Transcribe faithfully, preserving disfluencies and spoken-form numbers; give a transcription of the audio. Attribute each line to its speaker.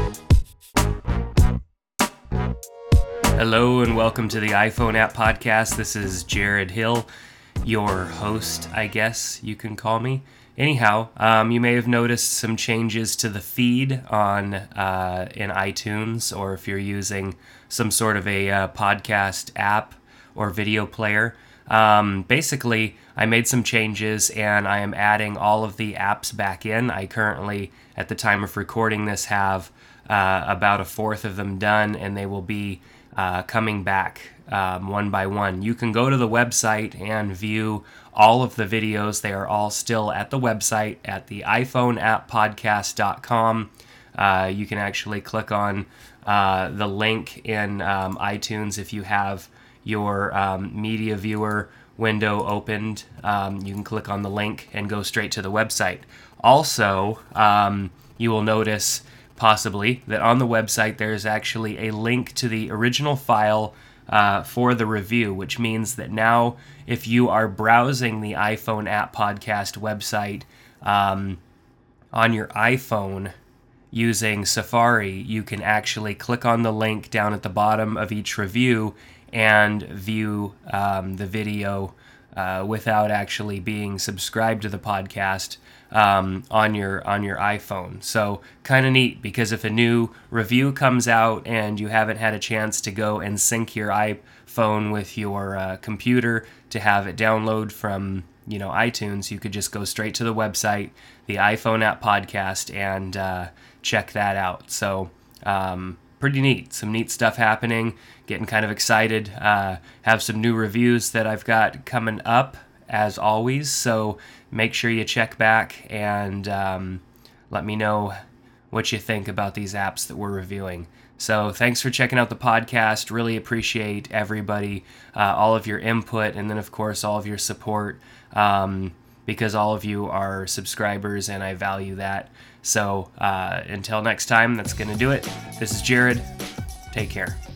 Speaker 1: Hello and welcome to the iPhone App Podcast. This is Jared Hill, your host, I guess you can call me. Anyhow, um, you may have noticed some changes to the feed on uh, in iTunes, or if you're using some sort of a uh, podcast app or video player. Um, basically, I made some changes and I am adding all of the apps back in. I currently, at the time of recording this, have uh, about a fourth of them done, and they will be uh, coming back um, one by one. You can go to the website and view all of the videos. They are all still at the website at the iPhone app podcast dot com. Uh, you can actually click on uh, the link in um, iTunes if you have your um, media viewer window opened. Um, you can click on the link and go straight to the website. Also, um, you will notice possibly that on the website there is actually a link to the original file uh, for the review, which means that now if you are browsing the iPhone App Podcast website um, on your iPhone using Safari, you can actually click on the link down at the bottom of each review and view um, the video uh, without actually being subscribed to the podcast um, on your on your iPhone. So kind of neat, because if a new review comes out and you haven't had a chance to go and sync your iPhone with your uh, computer to have it download from you know iTunes, you could just go straight to the website, the iPhone App Podcast, and uh, check that out. So um, pretty neat. Some neat stuff happening. Getting kind of excited. Uh, have some new reviews that I've got coming up, as always. So make sure you check back and um, let me know what you think about these apps that we're reviewing. So thanks for checking out the podcast. Really appreciate everybody, uh, all of your input, and then, of course, all of your support, um, because all of you are subscribers, and I value that. So uh, until next time, that's going to do it. This is Jared. Take care.